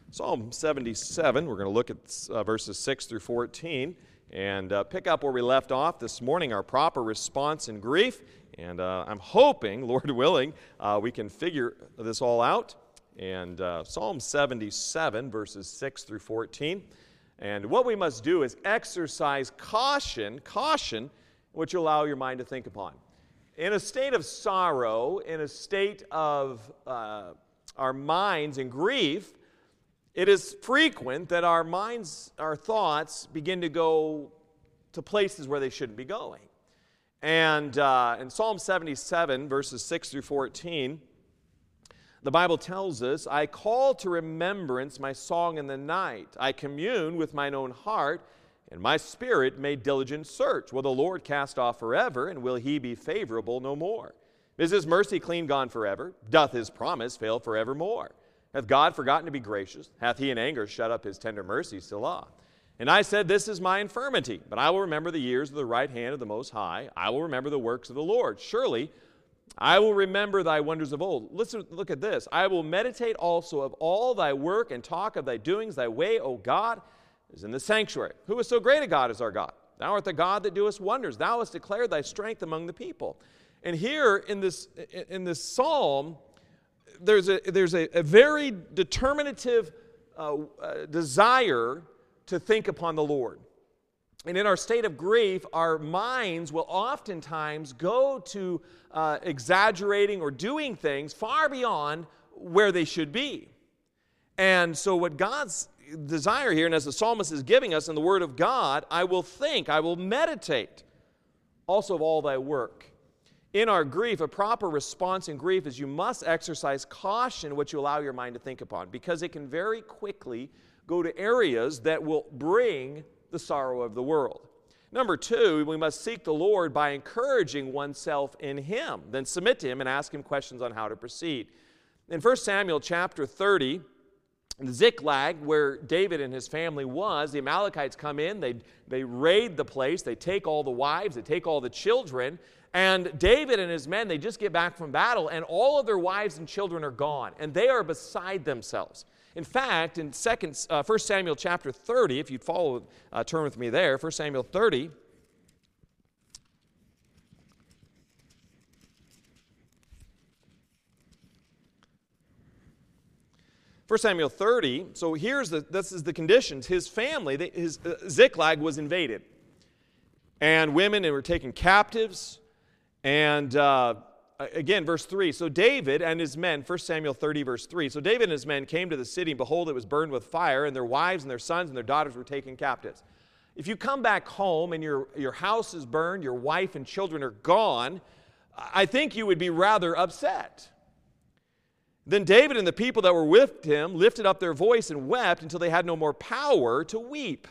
Psalm 77, we're going to look at verses 6 through 14 and pick up where we left off this morning, our proper response in grief. And I'm hoping, Lord willing, we can figure this all out. And Psalm 77, verses 6 through 14. And what we must do is exercise caution, which you allow your mind to think upon. In a state of sorrow, in a state of our minds in grief, it is frequent that our minds, our thoughts begin to go to places where they shouldn't be going. And in Psalm 77, verses 6 through 14, the Bible tells us, I call to remembrance my song in the night. I commune with mine own heart, and my spirit made diligent search. Will the Lord cast off forever, and will he be favorable no more? Is his mercy clean gone forever? Doth his promise fail forevermore? Hath God forgotten to be gracious? Hath he in anger shut up his tender mercies, Selah? And I said, this is my infirmity, but I will remember the years of the right hand of the Most High. I will remember the works of the Lord. Surely I will remember thy wonders of old. Listen, look at this. I will meditate also of all thy work and talk of thy doings. Thy way, O God, is in the sanctuary. Who is so great a God as our God? Thou art the God that doest wonders. Thou hast declared thy strength among the people. And here in this psalm, there's a very determinative desire to think upon the Lord. And in our state of grief, our minds will oftentimes go to exaggerating or doing things far beyond where they should be. And so what God's desire here, and as the psalmist is giving us in the Word of God, I will think, I will meditate also of all thy work. In our grief, a proper response in grief is you must exercise caution what you allow your mind to think upon, because it can very quickly go to areas that will bring the sorrow of the world. Number two, we must seek the Lord by encouraging oneself in Him, then submit to Him and ask Him questions on how to proceed. In 1 Samuel chapter 30, in Ziklag, where David and his family was, the Amalekites come in, they raid the place, they take all the wives, they take all the children, and David and his men, they just get back from battle, and all of their wives and children are gone, and they are beside themselves. In fact, in 1 Samuel chapter 30, if you'd follow, turn with me there, 1 Samuel 30, so this is the conditions. His family, Ziklag was invaded. And women were taken captives. And again, verse 3, so David and his men, 1 Samuel 30, verse 3, so David and his men came to the city, and behold, it was burned with fire, and their wives and their sons and their daughters were taken captives. If you come back home and your house is burned, your wife and children are gone, I think you would be rather upset. Then David and the people that were with him lifted up their voice and wept until they had no more power to weep.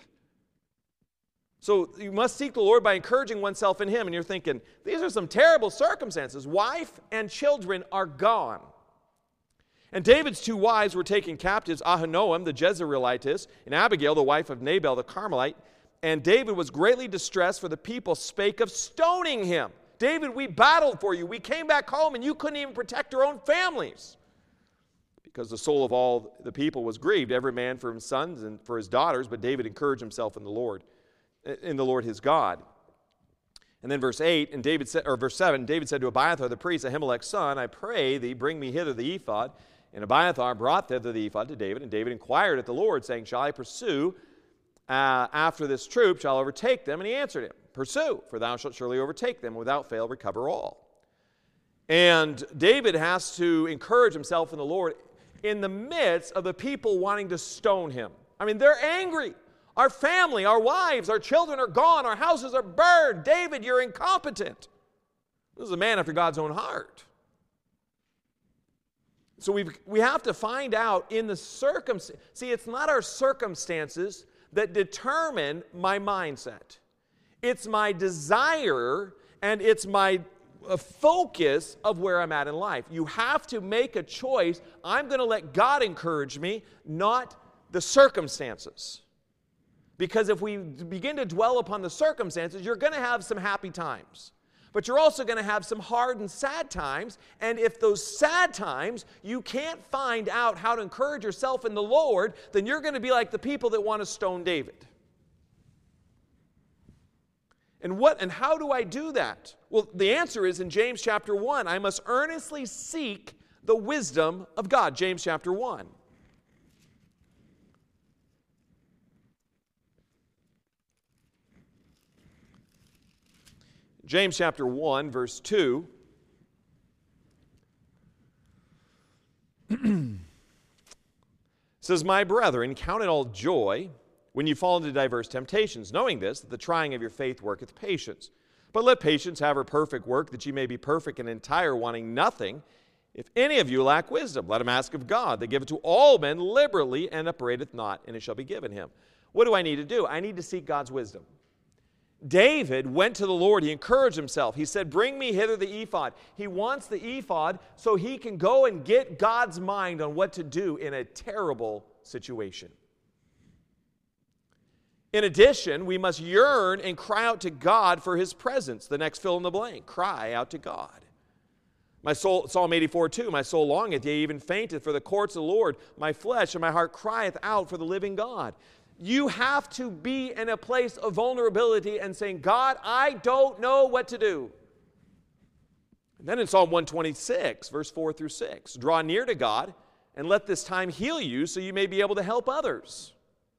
So you must seek the Lord by encouraging oneself in Him. And you're thinking, these are some terrible circumstances. Wife and children are gone. And David's two wives were taken captives, Ahinoam the Jezreelitess, and Abigail the wife of Nabal the Carmelite. And David was greatly distressed, for the people spake of stoning him. David, we battled for you. We came back home, and you couldn't even protect your own families. Because the soul of all the people was grieved, every man for his sons and for his daughters. But David encouraged himself in the Lord his God. And then verse 7, David said to Abiathar the priest, Ahimelech's son, I pray thee, bring me hither the ephod. And Abiathar brought thither the ephod to David, and David inquired at the Lord, saying, shall I pursue after this troop? Shall I overtake them? And he answered him, pursue, for thou shalt surely overtake them, and without fail recover all. And David has to encourage himself in the Lord in the midst of the people wanting to stone him. I mean, they're angry. Our family, our wives, our children are gone. Our houses are burned. David, you're incompetent. This is a man after God's own heart. So we have to find out in the circumstances. See, it's not our circumstances that determine my mindset. It's my desire and it's my focus of where I'm at in life. You have to make a choice. I'm going to let God encourage me, not the circumstances. Because if we begin to dwell upon the circumstances, you're going to have some happy times. but you're also going to have some hard and sad times. And if those sad times you can't find out how to encourage yourself in the Lord, then you're going to be like the people that want to stone David. And how do I do that? Well, the answer is in James chapter 1. I must earnestly seek the wisdom of God. James chapter 1. James chapter 1, verse 2. Says, "My brethren, count it all joy when you fall into diverse temptations, knowing this, that the trying of your faith worketh patience. But let patience have her perfect work, that ye may be perfect and entire, wanting nothing. If any of you lack wisdom, let him ask of God, that giveth to all men liberally, and upbraideth not, and it shall be given him." What do I need to do? I need to seek God's wisdom. David went to the Lord. He encouraged himself. He said, "Bring me hither the ephod." He wants the ephod so he can go and get God's mind on what to do in a terrible situation. In addition, we must yearn and cry out to God for His presence. The next fill in the blank. Cry out to God. My soul, Psalm 84:2, "My soul longeth, yea, even fainteth, for the courts of the Lord. My flesh and my heart crieth out for the living God." You have to be in a place of vulnerability and saying, "God, I don't know what to do." And then in Psalm 126, verse 4 through 6, "Draw near to God, and let this time heal you, so you may be able to help others."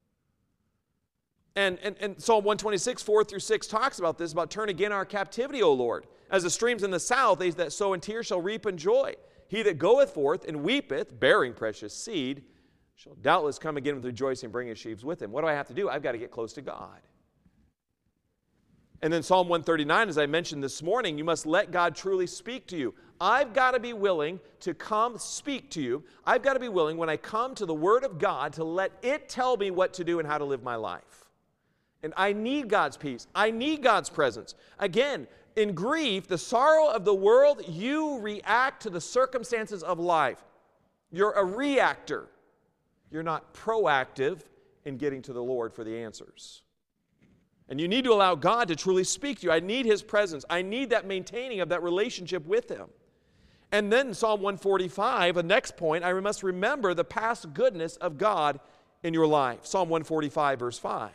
And Psalm 126, 4 through 6 talks about this, about "Turn again our captivity, O Lord. As the streams in the south, they that sow in tears shall reap in joy. He that goeth forth and weepeth, bearing precious seed, shall doubtless come again with rejoicing, and bring his sheaves with him." What do I have to do? I've got to get close to God. And then Psalm 139, as I mentioned this morning, you must let God truly speak to you. I've got to be willing to come speak to you. I've got to be willing, when I come to the Word of God, to let it tell me what to do and how to live my life. And I need God's peace. I need God's presence. Again, in grief, the sorrow of the world, you react to the circumstances of life. You're a reactor. You're not proactive in getting to the Lord for the answers. And you need to allow God to truly speak to you. I need His presence. I need that maintaining of that relationship with Him. And then Psalm 145, the next point, I must remember the past goodness of God in your life. Psalm 145, verse 5.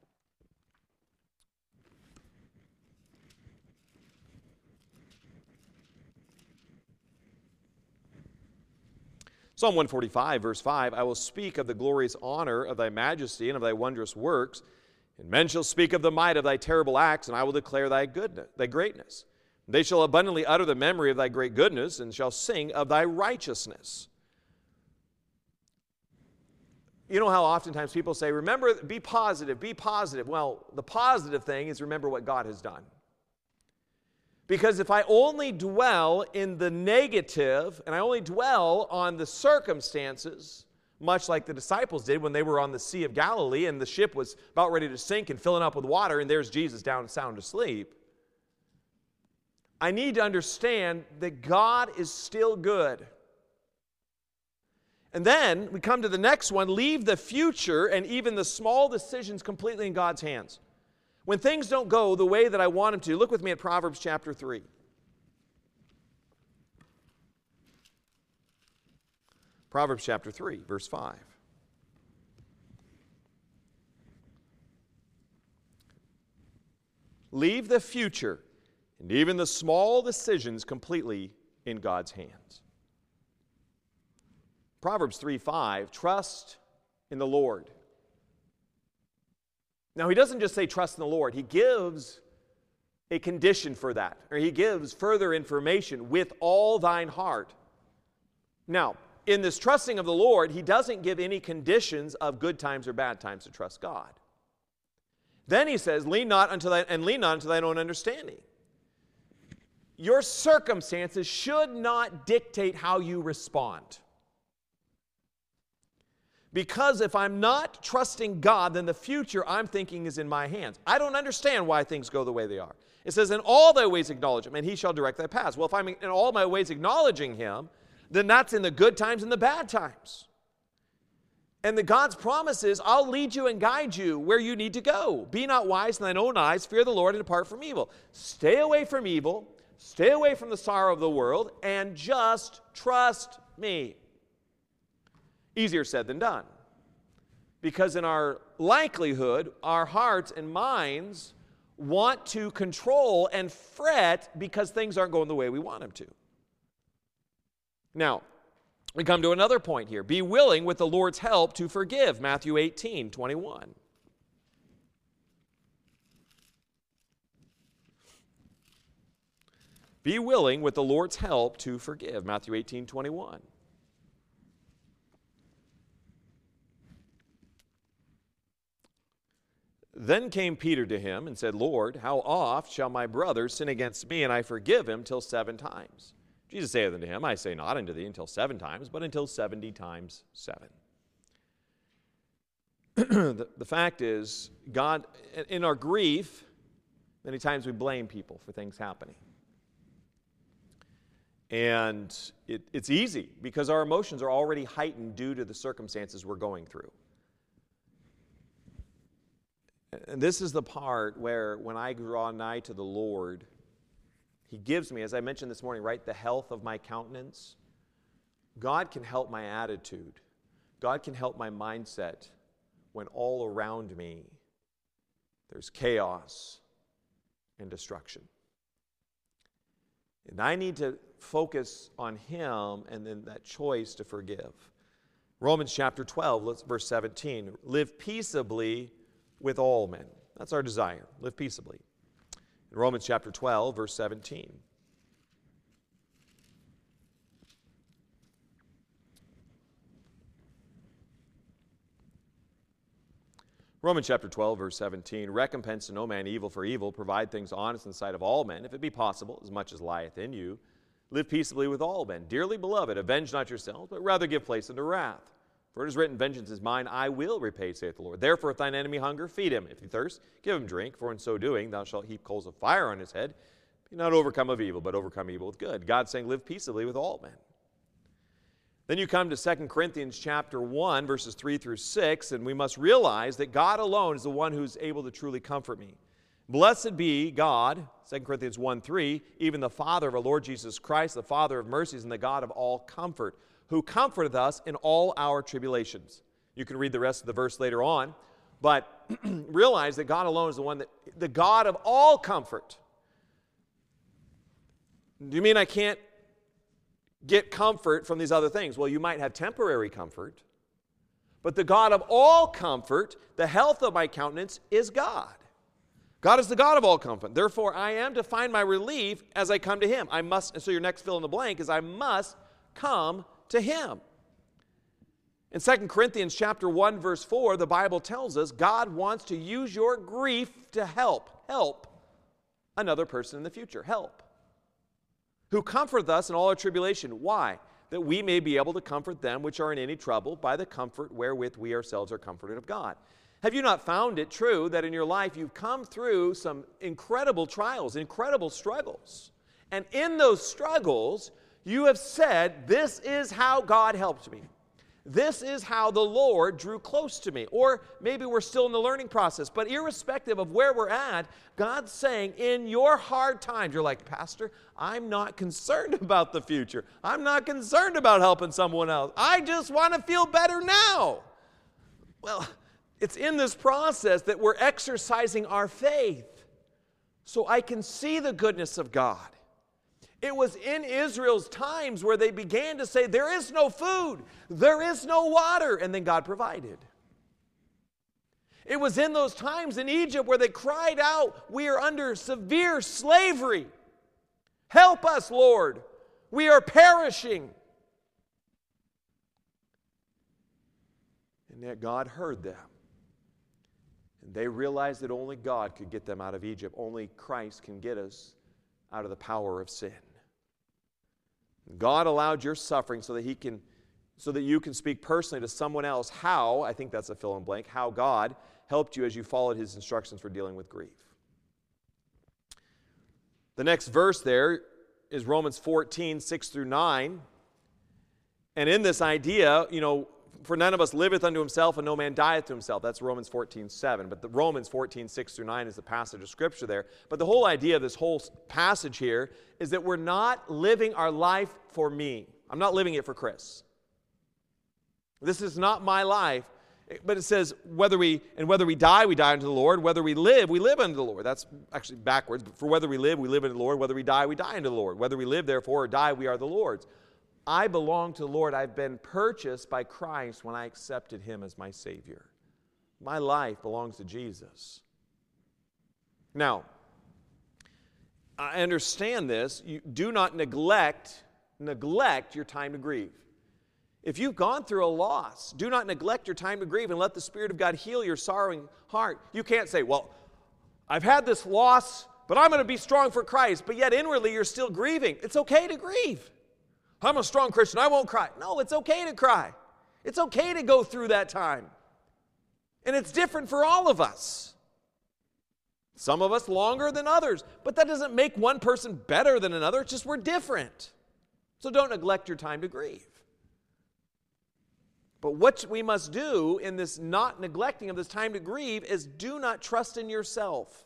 Psalm 145, verse 5, "I will speak of the glorious honor of thy majesty and of thy wondrous works, and men shall speak of the might of thy terrible acts, and I will declare thy goodness, thy greatness. They shall abundantly utter the memory of thy great goodness, and shall sing of thy righteousness." You know how oftentimes people say, "Remember, be positive, be positive." Well, the positive thing is remember what God has done. Because if I only dwell in the negative, and I only dwell on the circumstances, much like the disciples did when they were on the Sea of Galilee and the ship was about ready to sink and filling up with water, and there's Jesus down sound asleep, I need to understand that God is still good. And then we come to the next one: leave the future and even the small decisions completely in God's hands. When things don't go the way that I want them to, look with me at Proverbs chapter 3. Proverbs chapter 3, verse 5. "Leave the future and even the small decisions completely in God's hands." Proverbs 3:5, "Trust in the Lord." Now, he doesn't just say trust in the Lord. He gives a condition for that, or he gives further information: "with all thine heart." Now, in this trusting of the Lord, he doesn't give any conditions of good times or bad times to trust God. Then he says, lean not unto thine own understanding. Your circumstances should not dictate how you respond. Because if I'm not trusting God, then the future I'm thinking is in my hands. I don't understand why things go the way they are. It says, "In all thy ways acknowledge him, and he shall direct thy paths." Well, if I'm in all my ways acknowledging him, then that's in the good times and the bad times. And God's promise is, I'll lead you and guide you where you need to go. Be not wise in thine own eyes, fear the Lord, and depart from evil. Stay away from evil, stay away from the sorrow of the world, and just trust me. Easier said than done. Because in our likelihood, our hearts and minds want to control and fret because things aren't going the way we want them to. Now, we come to another point here. Be willing with the Lord's help to forgive. Matthew 18:21. Be willing with the Lord's help to forgive. Matthew 18:21. Then came Peter to him and said, Lord, how oft shall my brother sin against me, and I forgive him till 7 times? Jesus saith unto him, I say not unto thee until 7 times, but until 70 times 7. The fact is, God, in our grief, many times we blame people for things happening. And it's easy because our emotions are already heightened due to the circumstances we're going through. And this is the part where when I draw nigh to the Lord, He gives me, as I mentioned this morning, right, the health of my countenance. God can help my attitude. God can help my mindset when all around me there's chaos and destruction. And I need to focus on Him and then that choice to forgive. Romans chapter 12, verse 17. Live peaceably with all men. That's our desire. Live peaceably. In Romans chapter 12, verse 17. Romans chapter 12, verse 17. Recompense to no man evil for evil. Provide things honest in the sight of all men, if it be possible, as much as lieth in you. Live peaceably with all men. Dearly beloved, avenge not yourselves, but rather give place unto wrath. For it is written, vengeance is mine, I will repay, saith the Lord. Therefore, if thine enemy hunger, feed him. If he thirst, give him drink. For in so doing, thou shalt heap coals of fire on his head. Be not overcome of evil, but overcome evil with good. God's saying, live peaceably with all men. Then you come to 2 Corinthians chapter 1, verses 3 through 6, and we must realize that God alone is the one who's able to truly comfort me. Blessed be God, 2 Corinthians 1:3, even the Father of our Lord Jesus Christ, the Father of mercies and the God of all comfort, who comforteth us in all our tribulations. You can read the rest of the verse later on, but realize that God alone is the one that, the God of all comfort. Do you mean I can't get comfort from these other things? Well, you might have temporary comfort, but the God of all comfort, the health of my countenance, is God. God is the God of all comfort. Therefore, I am to find my relief as I come to Him. I must, so your next fill in the blank is I must come to Him. In 2 Corinthians chapter 1, verse 4, the Bible tells us God wants to use your grief to help another person in the future. Help. Who comforteth us in all our tribulation. Why? That we may be able to comfort them which are in any trouble by the comfort wherewith we ourselves are comforted of God. Have you not found it true that in your life you've come through some incredible trials, incredible struggles? And in those struggles, you have said, this is how God helped me. This is how the Lord drew close to me. Or maybe we're still in the learning process, but irrespective of where we're at, God's saying in your hard times, you're like, Pastor, I'm not concerned about the future. I'm not concerned about helping someone else. I just want to feel better now. Well, it's in this process that we're exercising our faith so I can see the goodness of God. It was in Israel's times where they began to say, there is no food, there is no water, and then God provided. It was in those times in Egypt where they cried out, we are under severe slavery. Help us, Lord. We are perishing. And yet God heard them. And they realized that only God could get them out of Egypt. Only Christ can get us out of the power of sin. God allowed your suffering so that you can speak personally to someone else how, I think that's a fill in blank, how God helped you as you followed His instructions for dealing with grief. The next verse there is Romans 14, 6 through 9. And in this idea, for none of us liveth unto himself, and no man dieth to himself. That's Romans 14:7. But the Romans 14:6-9 is the passage of Scripture there. But the whole idea of this whole passage here is that we're not living our life for me. I'm not living it for Chris. This is not my life. But it says, whether we die, we die unto the Lord. Whether we live unto the Lord. That's actually backwards. But for whether we live unto the Lord. Whether we die unto the Lord. Whether we live, therefore, or die, we are the Lord's. I belong to the Lord. I've been purchased by Christ when I accepted him as my Savior. My life belongs to Jesus. Now, I understand this. You do not neglect your time to grieve. If you've gone through a loss, do not neglect your time to grieve and let the Spirit of God heal your sorrowing heart. You can't say, well, I've had this loss, but I'm going to be strong for Christ, but yet inwardly you're still grieving. It's okay to grieve. I'm a strong Christian, I won't cry. No, it's okay to cry. It's okay to go through that time. And it's different for all of us. Some of us longer than others, but that doesn't make one person better than another. It's just we're different. So don't neglect your time to grieve. But what we must do in this not neglecting of this time to grieve is do not trust in yourself.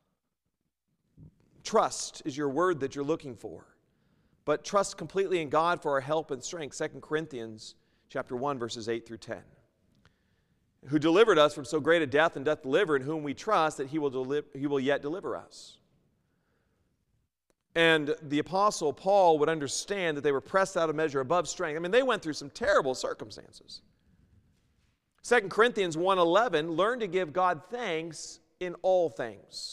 Trust is your word that you're looking for. But trust completely in God for our help and strength. 2 Corinthians chapter 1, verses 8-10. Who delivered us from so great a death and doth deliver, in whom we trust that he will yet deliver us. And the Apostle Paul would understand that they were pressed out of measure above strength. I mean, they went through some terrible circumstances. 2 Corinthians 1:11, learn to give God thanks in all things.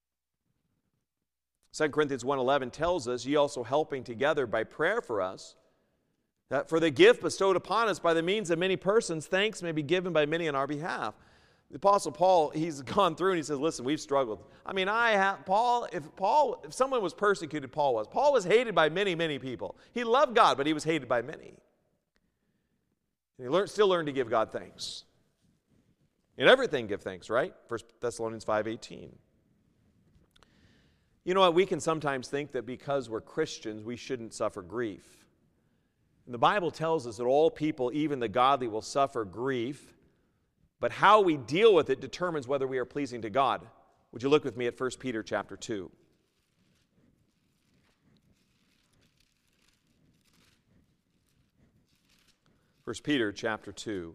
2 Corinthians 1:11 tells us, ye also helping together by prayer for us, that for the gift bestowed upon us by the means of many persons, thanks may be given by many on our behalf. The Apostle Paul, he's gone through and he says, listen, we've struggled. I mean, if someone was persecuted, Paul was. Paul was hated by many, many people. He loved God, but he was hated by many. And he still learned to give God thanks. In everything give thanks, right? 1 Thessalonians 5:18. You know what? We can sometimes think that because we're Christians, we shouldn't suffer grief. And the Bible tells us that all people, even the godly, will suffer grief. But how we deal with it determines whether we are pleasing to God. Would you look with me at 1 Peter chapter 2? 1 Peter chapter 2.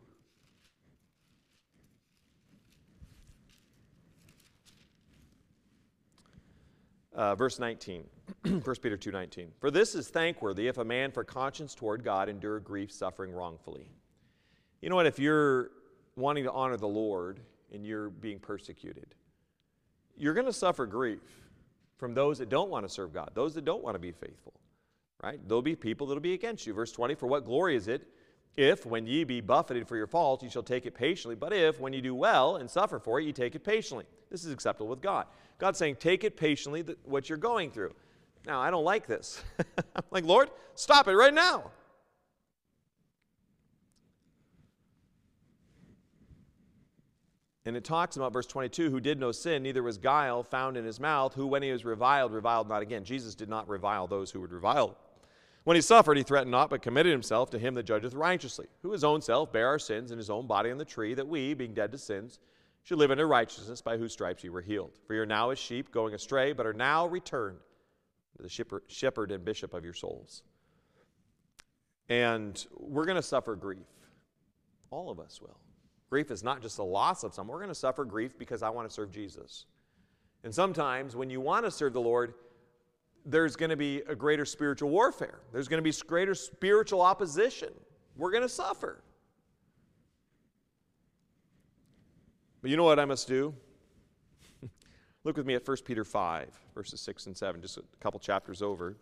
Verse 19. 1 Peter 2:19. For this is thankworthy if a man for conscience toward God endure grief, suffering wrongfully. You know what? If you're wanting to honor the Lord and you're being persecuted, you're going to suffer grief from those that don't want to serve God, those that don't want to be faithful, right? There'll be people that'll be against you. Verse 20, for what glory is it if, when ye be buffeted for your fault, ye shall take it patiently, but if, when ye do well and suffer for it, ye take it patiently. This is acceptable with God. God's saying, take it patiently, what you're going through. Now, I don't like this. I'm like, Lord, stop it right now. And it talks about verse 22, who did no sin, neither was guile found in his mouth, who when he was reviled not again. Jesus did not revile those who would revile. When he suffered, he threatened not, but committed himself to him that judgeth righteously, who his own self bare our sins in his own body on the tree, that we, being dead to sins, should live unto righteousness, by whose stripes ye were healed. For ye are now as sheep going astray, but are now returned to the shepherd and bishop of your souls. And we're going to suffer grief. All of us will. Grief is not just a loss of something. We're going to suffer grief because I want to serve Jesus. And sometimes when you want to serve the Lord, there's going to be a greater spiritual warfare. There's going to be greater spiritual opposition. We're going to suffer. But you know what I must do? Look with me at 1 Peter 5, verses 6 and 7, just a couple chapters over.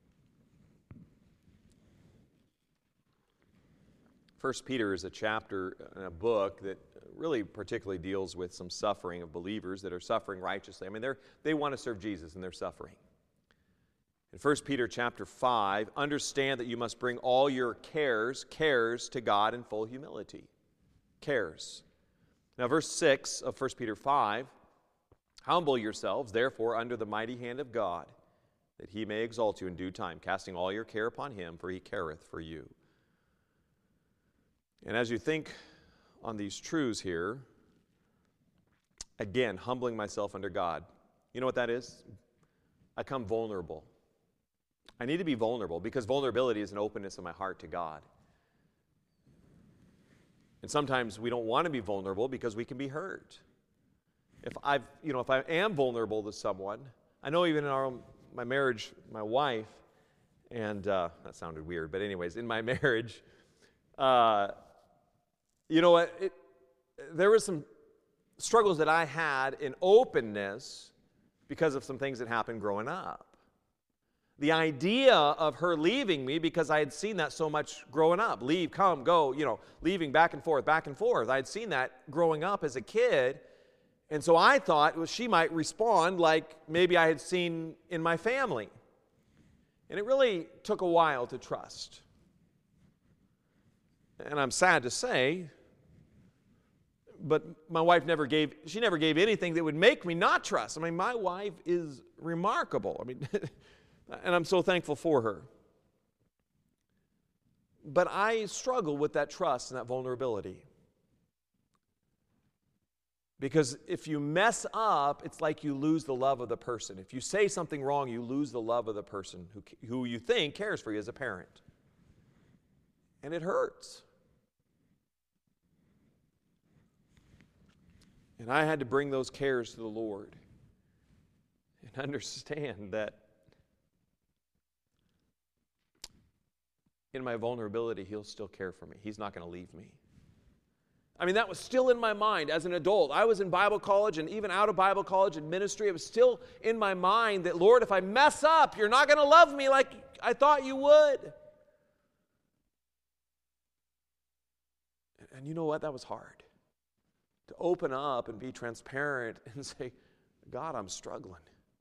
1 Peter is a chapter in a book that really particularly deals with some suffering of believers that are suffering righteously. I mean, they want to serve Jesus and they're suffering. In 1 Peter chapter 5, understand that you must bring all your cares to God in full humility. Cares. Now, verse 6 of 1 Peter 5, humble yourselves, therefore, under the mighty hand of God, that he may exalt you in due time, casting all your care upon him, for he careth for you. And as you think on these truths here, again, humbling myself under God, you know what that is? I come vulnerable. I need to be vulnerable because vulnerability is an openness of my heart to God. And sometimes we don't want to be vulnerable because we can be hurt. If I am vulnerable to someone, I know even in my marriage, my wife, and that sounded weird, but anyways, in my marriage, you know what? There were some struggles that I had in openness because of some things that happened growing up. The idea of her leaving me, because I had seen that so much growing up, leave, come, go, leaving back and forth. I had seen that growing up as a kid, and so I thought she might respond like maybe I had seen in my family. And it really took a while to trust. And I'm sad to say, but my wife never gave anything that would make me not trust. I mean, my wife is remarkable. I mean, and I'm so thankful for her. But I struggle with that trust and that vulnerability. Because if you mess up, it's like you lose the love of the person. If you say something wrong, you lose the love of the person who you think cares for you as a parent. And it hurts. And I had to bring those cares to the Lord and understand that in my vulnerability, He'll still care for me. He's not going to leave me. I mean, that was still in my mind as an adult. I was in Bible college and even out of Bible college and ministry. It was still in my mind that, Lord, if I mess up, You're not going to love me like I thought You would. And you know what? That was hard. To open up and be transparent and say, God, I'm struggling.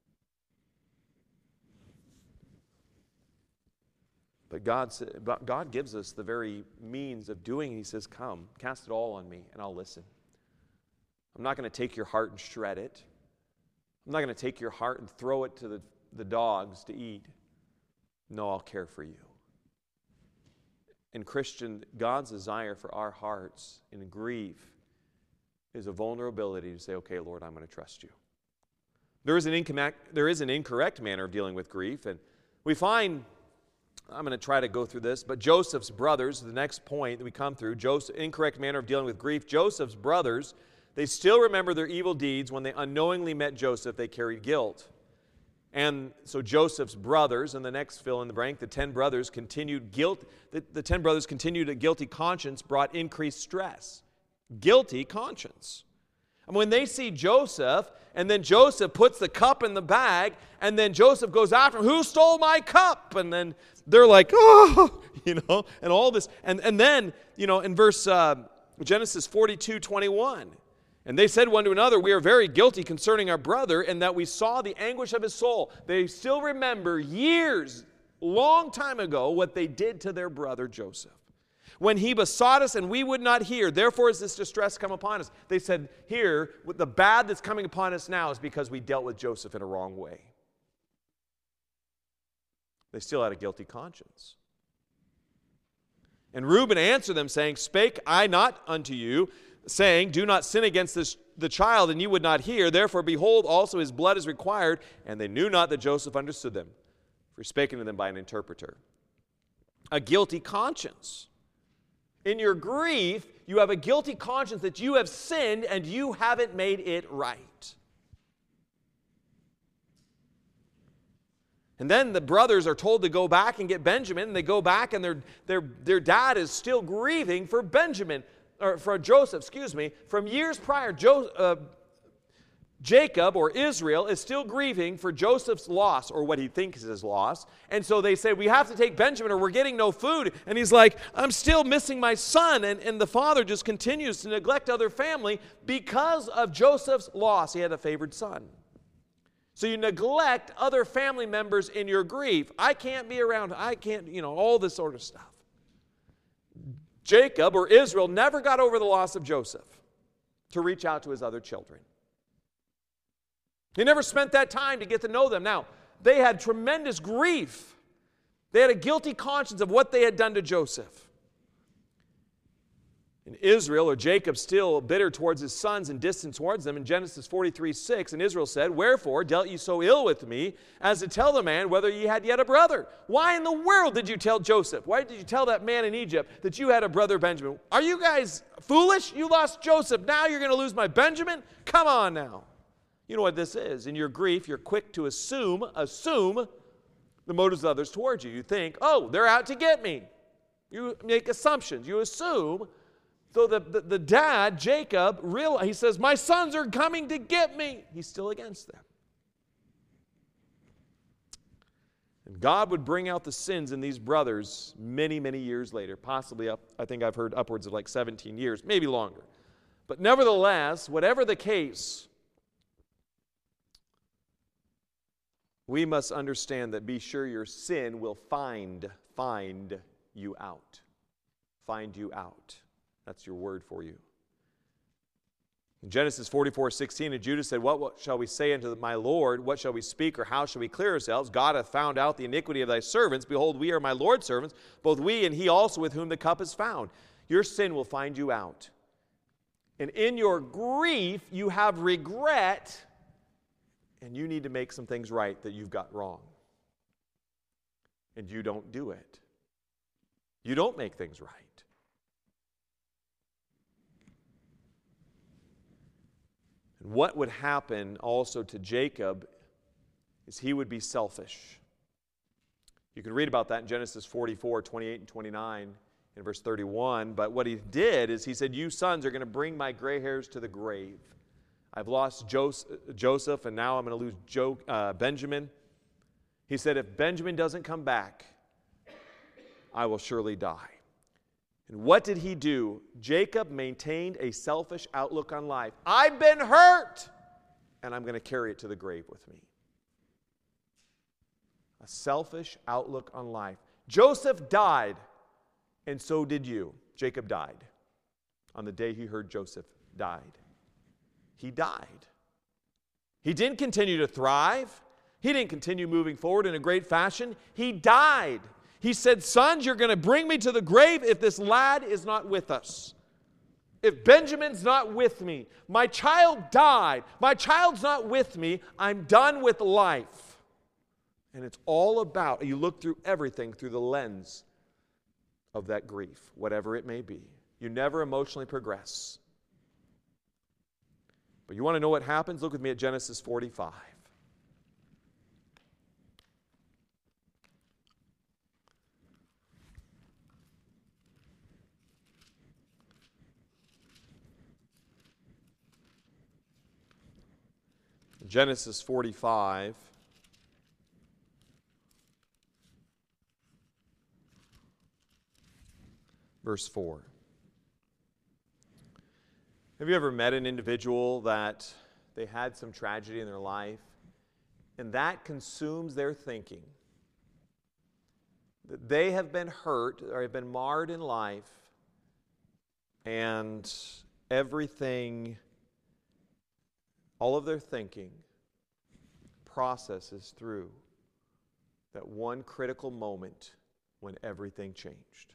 But God gives us the very means of doing it. He says, come, cast it all on me, and I'll listen. I'm not going to take your heart and shred it. I'm not going to take your heart and throw it to the dogs to eat. No, I'll care for you. And Christian, God's desire for our hearts in grief is a vulnerability to say, okay, Lord, I'm going to trust You. There is an incorrect manner of dealing with grief, and we find, I'm going to try to go through this, but Joseph's brothers, the next point that we come through, incorrect manner of dealing with grief. Joseph's brothers, they still remember their evil deeds. When they unknowingly met Joseph, they carried guilt. And so Joseph's brothers, and the next fill in the blank, the 10 brothers continued guilt. The 10 brothers continued a guilty conscience brought increased stress. Guilty conscience. And when they see Joseph, and then Joseph puts the cup in the bag, and then Joseph goes after him, who stole my cup? And then they're like, oh, and all this. And then, in verse Genesis 42:21, and they said one to another, we are very guilty concerning our brother, and that we saw the anguish of his soul. They still remember years, long time ago, what they did to their brother Joseph. When he besought us and we would not hear, therefore has this distress come upon us. They said, here, the bad that's coming upon us now is because we dealt with Joseph in a wrong way. They still had a guilty conscience. And Reuben answered them, saying, spake I not unto you, saying, do not sin against the child, and you would not hear. Therefore, behold, also his blood is required. And they knew not that Joseph understood them, for he spake unto them by an interpreter. A guilty conscience. In your grief, you have a guilty conscience that you have sinned and you haven't made it right. And then the brothers are told to go back and get Benjamin, and they go back, and their dad is still grieving for Joseph, from years prior. Jacob, or Israel, is still grieving for Joseph's loss, or what he thinks is his loss. And so they say, we have to take Benjamin or we're getting no food. And he's like, I'm still missing my son. And the father just continues to neglect other family because of Joseph's loss. He had a favored son. So you neglect other family members in your grief. I can't be around. I can't, all this sort of stuff. Jacob, or Israel, never got over the loss of Joseph to reach out to his other children. He never spent that time to get to know them. Now, they had tremendous grief. They had a guilty conscience of what they had done to Joseph. And Israel, or Jacob, still bitter towards his sons and distant towards them. In Genesis 43:6, and Israel said, "Wherefore dealt ye so ill with me, as to tell the man whether ye had yet a brother? Why in the world did you tell Joseph? Why did you tell that man in Egypt that you had a brother Benjamin? Are you guys foolish? You lost Joseph. Now you're going to lose my Benjamin? Come on now." You know what this is. In your grief, you're quick to assume the motives of others towards you. You think, oh, they're out to get me. You make assumptions. You assume. So the dad, Jacob, he says, "My sons are coming to get me." He's still against them. And God would bring out the sins in these brothers many, many years later. Possibly, I think I've heard upwards of like 17 years, maybe longer. But nevertheless, whatever the case, we must understand that be sure your sin will find you out. Find you out. That's your word for you. In Genesis 44:16, and Judah said, what shall we say unto my Lord? What shall we speak, or how shall we clear ourselves? God hath found out the iniquity of thy servants. Behold, we are my Lord's servants, both we and he also with whom the cup is found. Your sin will find you out. And in your grief, you have regret, and you need to make some things right that you've got wrong. And you don't do it. You don't make things right. What would happen also to Jacob is he would be selfish. You can read about that in Genesis 44:28 and 29 in verse 31. But what he did is he said, "You sons are going to bring my gray hairs to the grave. I've lost Joseph, and now I'm going to lose Benjamin." He said, "If Benjamin doesn't come back, I will surely die." And what did he do? Jacob maintained a selfish outlook on life. I've been hurt, and I'm going to carry it to the grave with me. A selfish outlook on life. Joseph died, and so did you. Jacob died on the day he heard Joseph died. He died. He didn't continue to thrive. He didn't continue moving forward in a great fashion. He died. He said, "Sons, you're going to bring me to the grave if this lad is not with us. If Benjamin's not with me, my child died. My child's not with me. I'm done with life." And it's all about, you look through everything through the lens of that grief, whatever it may be. You never emotionally progress. But you want to know what happens? Look with me at Genesis 45. Genesis 45, verse 4. Have you ever met an individual that they had some tragedy in their life, and that consumes their thinking? That they have been hurt or have been marred in life, and everything, all of their thinking processes through that one critical moment when everything changed.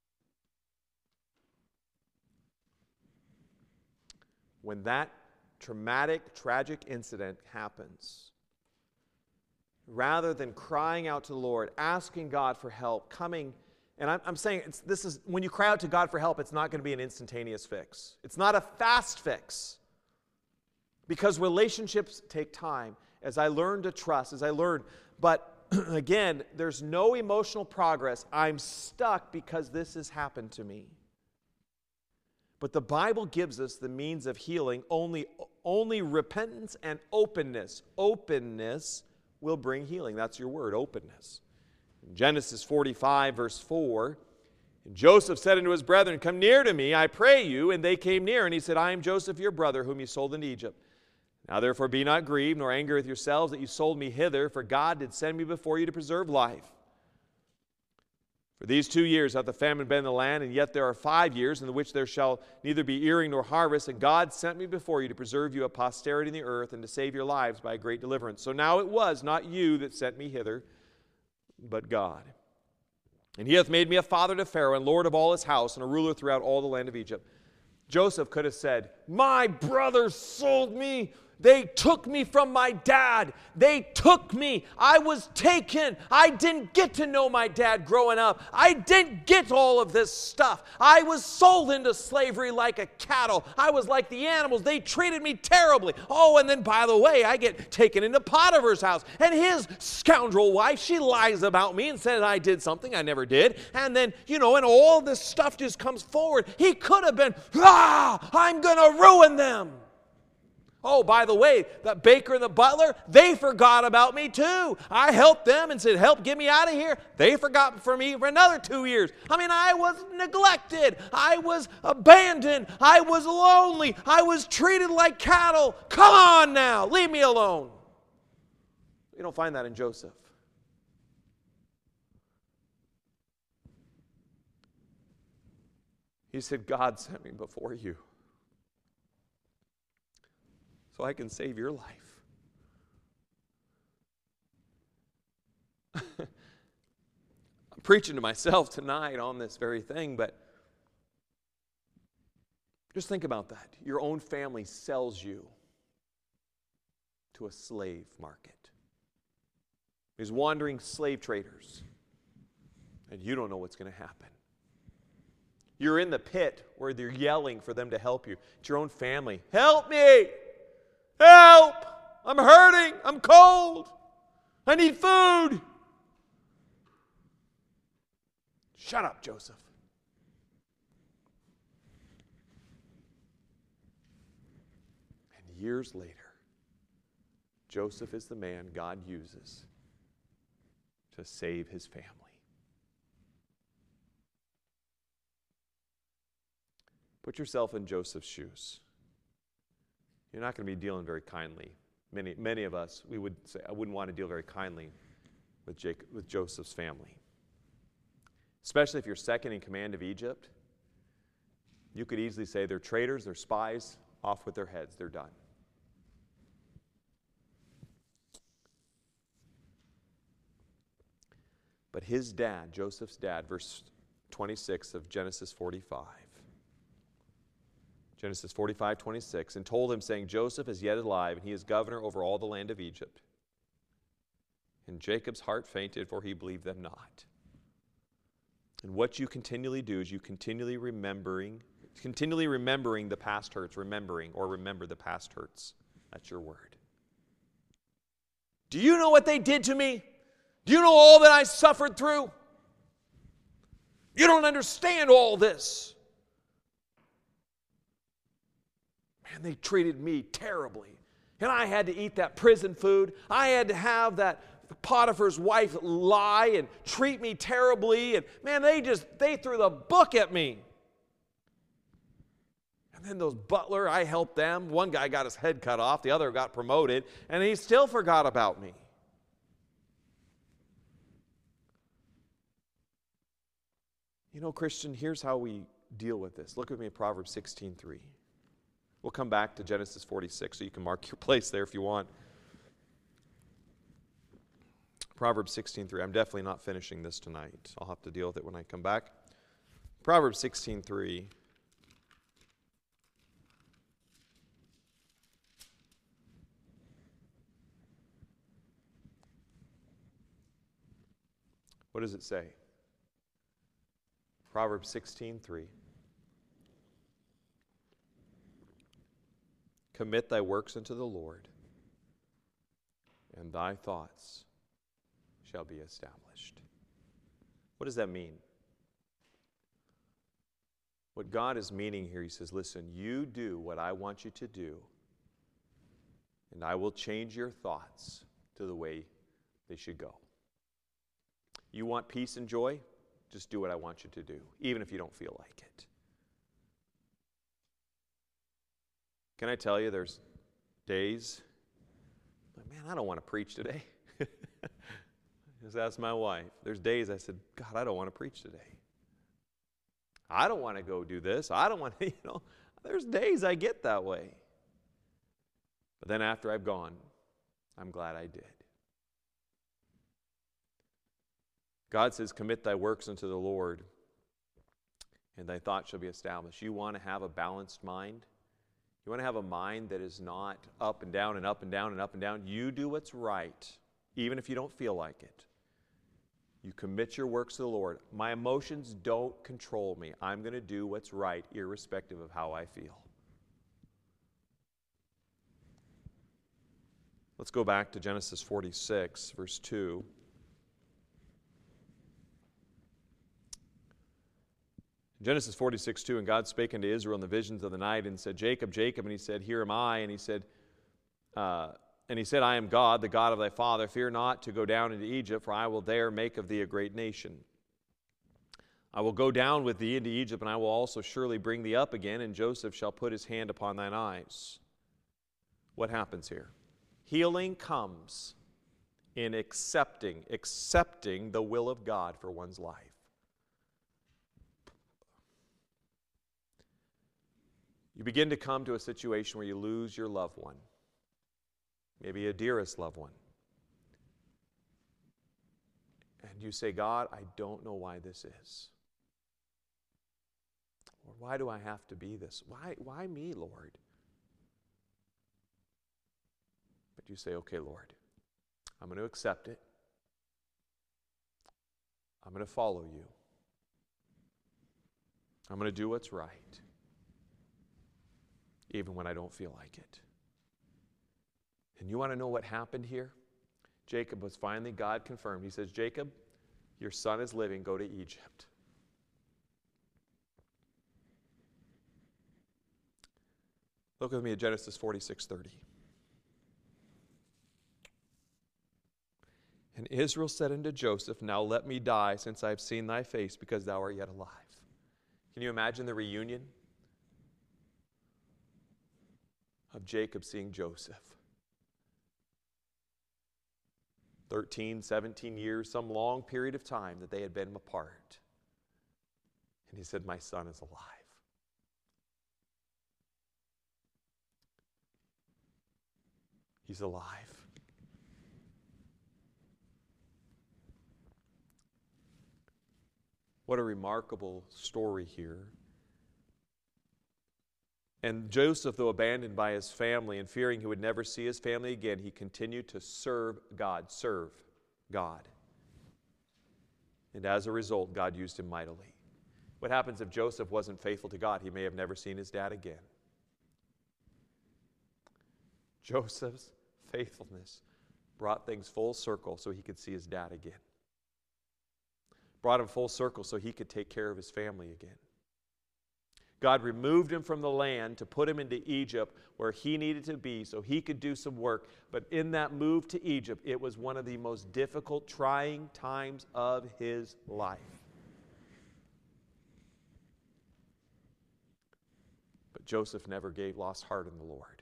When that traumatic, tragic incident happens, rather than crying out to the Lord, asking God for help, coming, and I'm saying this is when you cry out to God for help, it's not going to be an instantaneous fix. It's not a fast fix. Because relationships take time. As I learn to trust, but again, there's no emotional progress. I'm stuck because this has happened to me. But the Bible gives us the means of healing. Only repentance and openness. Openness will bring healing. That's your word, openness. In Genesis 45, verse 4, and Joseph said unto his brethren, "Come near to me, I pray you." And they came near, and he said, "I am Joseph your brother, whom you sold into Egypt. Now therefore be not grieved, nor angry with yourselves that you sold me hither, for God did send me before you to preserve life. For these 2 years hath the famine been in the land, and yet there are 5 years in the which there shall neither be earing nor harvest, and God sent me before you to preserve you a posterity in the earth, and to save your lives by a great deliverance. So now it was not you that sent me hither, but God. And he hath made me a father to Pharaoh, and lord of all his house, and a ruler throughout all the land of Egypt. Joseph could have said, my brothers sold me. They took me from my dad. They took me. I was taken. I didn't get to know my dad growing up. I didn't get all of this stuff. I was sold into slavery like a cattle. I was like the animals. They treated me terribly. Oh, and then by the way, I get taken into Potiphar's house. And his scoundrel wife, she lies about me and says I did something I never did. And then, and all this stuff just comes forward. He could have been, I'm going to ruin them. Oh, by the way, the baker and the butler, they forgot about me too. I helped them and said, help, get me out of here. They forgot for me for another 2 years. I was neglected. I was abandoned. I was lonely. I was treated like cattle. Come on now, leave me alone. You don't find that in Joseph. He said, God sent me before you, so I can save your life. I'm preaching to myself tonight on this very thing, but just think about that. Your own family sells you to a slave market. These wandering slave traders, and you don't know what's going to happen. You're in the pit where they're yelling for them to help you. It's your own family. Help me! Help! I'm hurting. I'm cold. I need food. Shut up, Joseph. And years later, Joseph is the man God uses to save his family. Put yourself in Joseph's shoes. You're not going to be dealing very kindly. Many of us, we would say, I wouldn't want to deal very kindly with Joseph's family. Especially if you're second in command of Egypt. You could easily say they're traitors, they're spies, off with their heads, they're done. But his dad, Joseph's dad, verse 26 of Genesis 45. Genesis 45:26, and told him, saying, Joseph is yet alive, and he is governor over all the land of Egypt. And Jacob's heart fainted, for he believed them not. And what you continually do is you continually remembering the past hurts, remember the past hurts. That's your word. Do you know what they did to me? Do you know all that I suffered through? You don't understand all this. Man, they treated me terribly. And I had to eat that prison food. I had to have that Potiphar's wife lie and treat me terribly. And man, they threw the book at me. And then those butler, I helped them. One guy got his head cut off. The other got promoted. And he still forgot about me. You know, Christian, here's how we deal with this. Look with me at Proverbs 16:3. We'll come back to Genesis 46, so you can mark your place there if you want. Proverbs 16:3. I'm definitely not finishing this tonight. I'll have to deal with it when I come back. Proverbs 16:3. What does it say? Proverbs 16:3. Commit thy works unto the Lord, and thy thoughts shall be established. What does that mean? What God is meaning here, he says, listen, you do what I want you to do, and I will change your thoughts to the way they should go. You want peace and joy? Just do what I want you to do, even if you don't feel like it. Can I tell you, there's days, man, I don't want to preach today. Just ask my wife. There's days I said, God, I don't want to preach today. I don't want to go do this. I don't want to, there's days I get that way. But then after I've gone, I'm glad I did. God says, commit thy works unto the Lord, and thy thoughts shall be established. You want to have a balanced mind? You want to have a mind that is not up and down and up and down and up and down? You do what's right, even if you don't feel like it. You commit your works to the Lord. My emotions don't control me. I'm going to do what's right, irrespective of how I feel. Let's go back to Genesis 46, verse 2. Genesis 46, 2, and God spake unto Israel in the visions of the night, and said, Jacob, Jacob, and he said, Here am I. And he said, I am God, the God of thy father. Fear not to go down into Egypt, for I will there make of thee a great nation. I will go down with thee into Egypt, and I will also surely bring thee up again, and Joseph shall put his hand upon thine eyes. What happens here? Healing comes in accepting the will of God for one's life. You begin to come to a situation where you lose your loved one, maybe a dearest loved one. And you say, God, I don't know why this is. Or why do I have to be this? Why me, Lord? But you say, okay, Lord, I'm going to accept it. I'm going to follow you. I'm going to do what's right, even when I don't feel like it. And you want to know what happened here? Jacob was finally, God confirmed. He says, Jacob, your son is living. Go to Egypt. Look with me at Genesis 46:30. And Israel said unto Joseph, Now let me die, since I have seen thy face, because thou art yet alive. Can you imagine the reunion of Jacob seeing Joseph? 13, 17 years, some long period of time that they had been apart. And he said, my son is alive. He's alive. What a remarkable story here. And Joseph, though abandoned by his family and fearing he would never see his family again, he continued to serve God. And as a result, God used him mightily. What happens if Joseph wasn't faithful to God? He may have never seen his dad again. Joseph's faithfulness brought things full circle so he could see his dad again. Brought him full circle so he could take care of his family again. God removed him from the land to put him into Egypt where he needed to be so he could do some work. But in that move to Egypt, it was one of the most difficult, trying times of his life. But Joseph never lost heart in the Lord.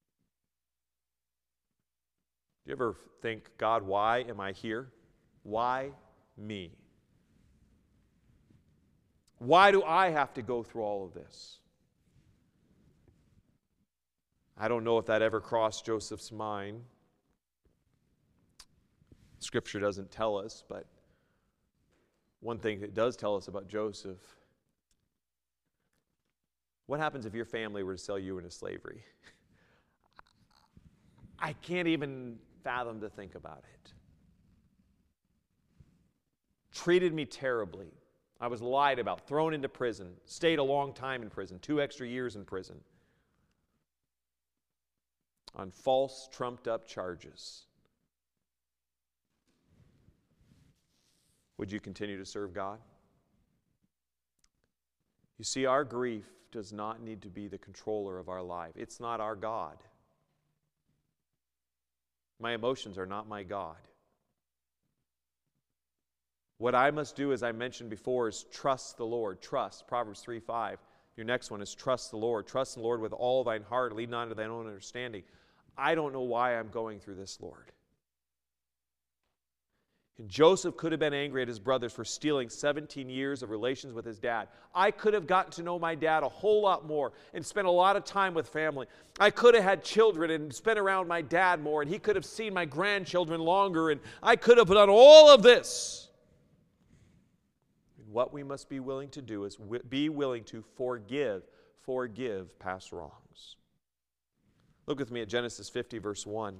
Do you ever think, God, why am I here? Why me? Why do I have to go through all of this? I don't know if that ever crossed Joseph's mind. Scripture doesn't tell us, but one thing it does tell us about Joseph, what happens if your family were to sell you into slavery? I can't even fathom to think about it. Treated me terribly. I was lied about, thrown into prison, stayed a long time in prison, 2 extra years in prison, on false, trumped-up charges. Would you continue to serve God? You see, our grief does not need to be the controller of our life. It's not our God. My emotions are not my God. What I must do, as I mentioned before, is trust the Lord. Trust. Proverbs 3:5. Your next one is trust the Lord. Trust the Lord with all thine heart. Lean not to thine own understanding. I don't know why I'm going through this, Lord. And Joseph could have been angry at his brothers for stealing 17 years of relations with his dad. I could have gotten to know my dad a whole lot more and spent a lot of time with family. I could have had children and spent around my dad more, and he could have seen my grandchildren longer, and I could have done all of this. What we must be willing to do is be willing to forgive past wrongs. Look with me at Genesis 50, verse 1.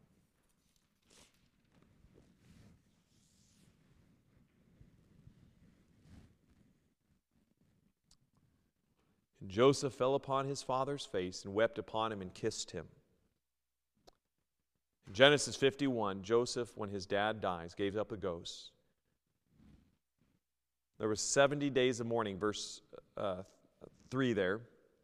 And Joseph fell upon his father's face and wept upon him and kissed him. In Genesis 51, Joseph, when his dad dies, gave up the ghost. There was 70 days of mourning, verse 3 there.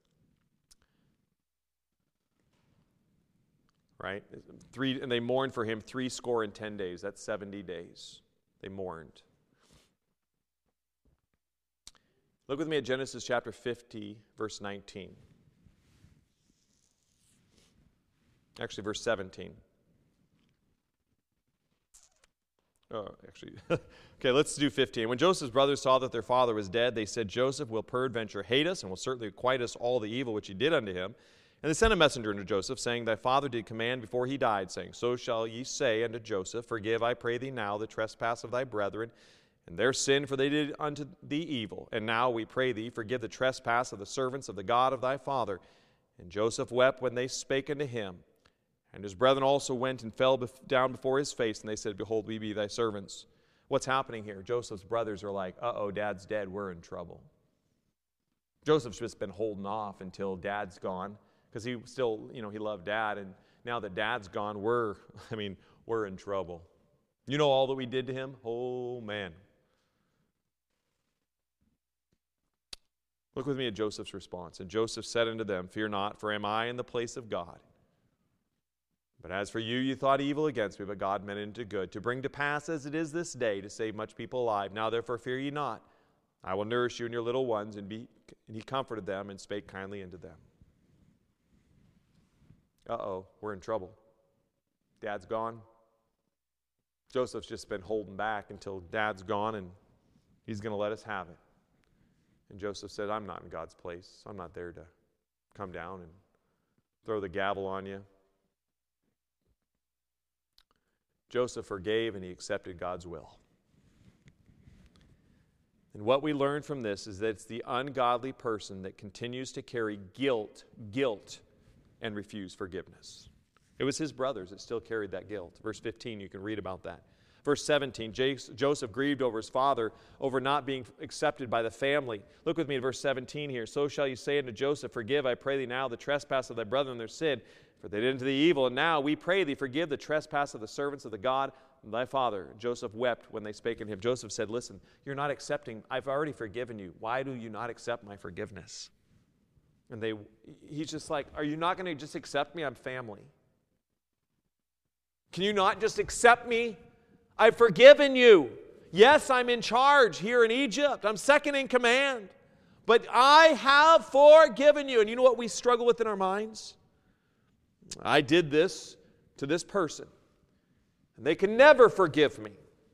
Right? And they mourned for him 70 days. That's 70 days. They mourned. Look with me at Genesis chapter 50, verse 19. Actually, verse 17. Okay, let's do 15. When Joseph's brothers saw that their father was dead, they said, Joseph will peradventure hate us and will certainly requite us all the evil which he did unto him. And they sent a messenger unto Joseph, saying, Thy father did command before he died, saying, So shall ye say unto Joseph, Forgive, I pray thee now, the trespass of thy brethren, and their sin, for they did unto thee evil. And now, we pray thee, forgive the trespass of the servants of the God of thy father. And Joseph wept when they spake unto him. And his brethren also went and fell down before his face, and they said, Behold, we be thy servants. What's happening here? Joseph's brothers are like, uh-oh, Dad's dead, we're in trouble. Joseph's just been holding off until Dad's gone, because he still, he loved Dad, and now that Dad's gone, we're in trouble. You know all that we did to him? Oh, man. Look with me at Joseph's response. And Joseph said unto them, Fear not, for am I in the place of God? But as for you, you thought evil against me, but God meant it into good, to bring to pass as it is this day, to save much people alive. Now therefore fear ye not. I will nourish you and your little ones. And he comforted them and spake kindly unto them. Uh-oh, we're in trouble. Dad's gone. Joseph's just been holding back until Dad's gone, and he's going to let us have it. And Joseph said, I'm not in God's place. I'm not there to come down and throw the gavel on you. Joseph forgave and he accepted God's will. And what we learn from this is that it's the ungodly person that continues to carry guilt, and refuse forgiveness. It was his brothers that still carried that guilt. Verse 15, you can read about that. Verse 17, Joseph grieved over his father, over not being accepted by the family. Look with me at verse 17 here. So shall you say unto Joseph, Forgive, I pray thee now, the trespass of thy brethren and their sin, for they did unto thee evil. And now we pray thee, forgive the trespass of the servants of the God of thy father. Joseph wept when they spake unto him. Joseph said, Listen, you're not accepting. I've already forgiven you. Why do you not accept my forgiveness? And he's just like, are you not going to just accept me? I'm family. Can you not just accept me? I've forgiven you. Yes, I'm in charge here in Egypt. I'm second in command. But I have forgiven you. And you know what we struggle with in our minds? I did this to this person, and they can never forgive me.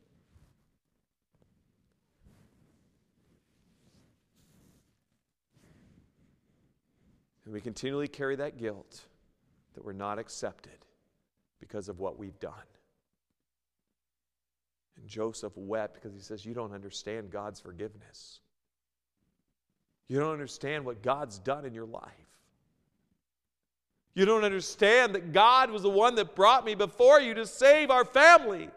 And we continually carry that guilt that we're not accepted because of what we've done. And Joseph wept because he says, you don't understand God's forgiveness. You don't understand what God's done in your life. You don't understand that God was the one that brought me before you to save our family.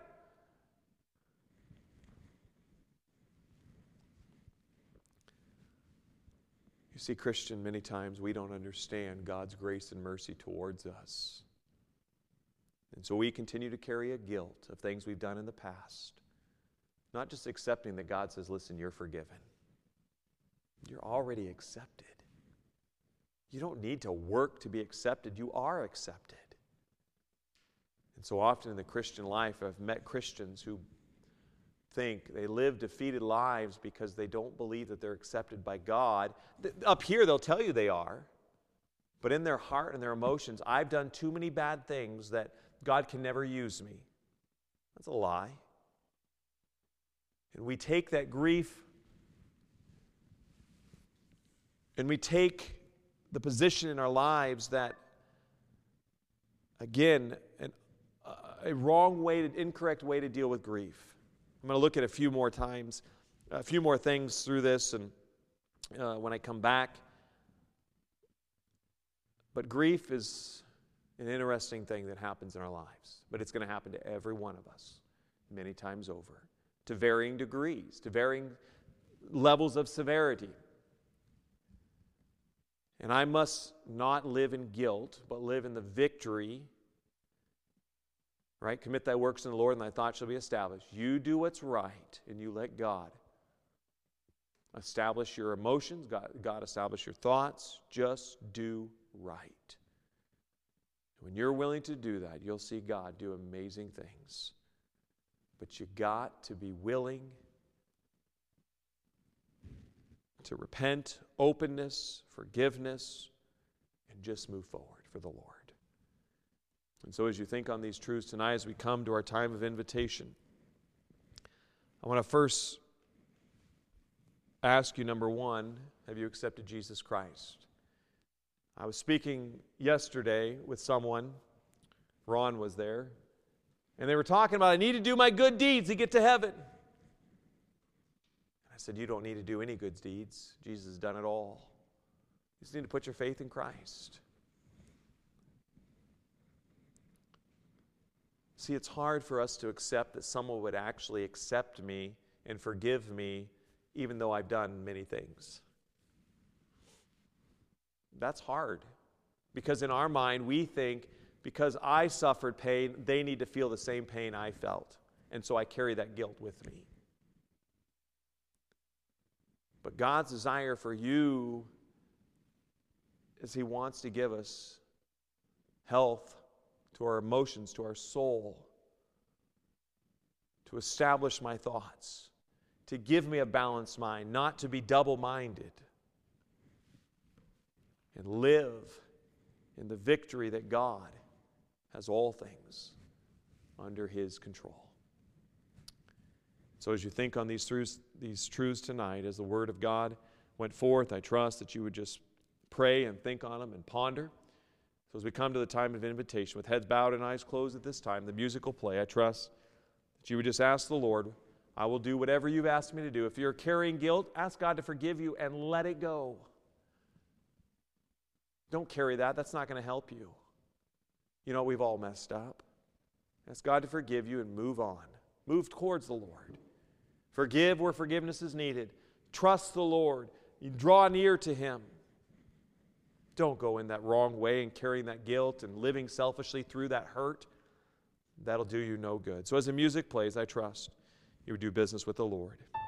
You see, Christian, many times we don't understand God's grace and mercy towards us. And so we continue to carry a guilt of things we've done in the past. Not just accepting that God says, listen, you're forgiven. You're already accepted. You don't need to work to be accepted. You are accepted. And so often in the Christian life, I've met Christians who think they live defeated lives because they don't believe that they're accepted by God. Up here, they'll tell you they are. But in their heart and their emotions, I've done too many bad things that God can never use me. That's a lie. And we take that grief and we take the position in our lives that, again, a wrong way, incorrect way to deal with grief. I'm going to look at a few more times. a few more things through this and when I come back. But grief is an interesting thing that happens in our lives. But it's going to happen to every one of us many times over, to varying degrees, to varying levels of severity. And I must not live in guilt, but live in the victory. Right? Commit thy works in the Lord, and thy thoughts shall be established. You do what's right, and you let God establish your emotions. God establish your thoughts. Just do right. When you're willing to do that, you'll see God do amazing things. But you got to be willing to repent, openness, forgiveness, and just move forward for the Lord. And so as you think on these truths tonight, as we come to our time of invitation, I want to first ask you, number one, have you accepted Jesus Christ? I was speaking yesterday with someone, Ron was there, and they were talking about, I need to do my good deeds to get to heaven. I said, you don't need to do any good deeds. Jesus has done it all. You just need to put your faith in Christ. See, it's hard for us to accept that someone would actually accept me and forgive me even though I've done many things. That's hard. Because in our mind, we think, because I suffered pain, they need to feel the same pain I felt. And so I carry that guilt with me. But God's desire for you is He wants to give us health to our emotions, to our soul, to establish my thoughts, to give me a balanced mind, not to be double-minded, and live in the victory that God has all things under His control. So as you think on these truths tonight, as the Word of God went forth, I trust that you would just pray and think on them and ponder. So as we come to the time of invitation, with heads bowed and eyes closed at this time, the music will play. I trust that you would just ask the Lord, I will do whatever you've asked me to do. If you're carrying guilt, ask God to forgive you and let it go. Don't carry that. That's not going to help you. You know, we've all messed up. Ask God to forgive you and move on. Move towards the Lord. Forgive where forgiveness is needed. Trust the Lord. You draw near to Him. Don't go in that wrong way and carrying that guilt and living selfishly through that hurt. That'll do you no good. So as the music plays, I trust you would do business with the Lord.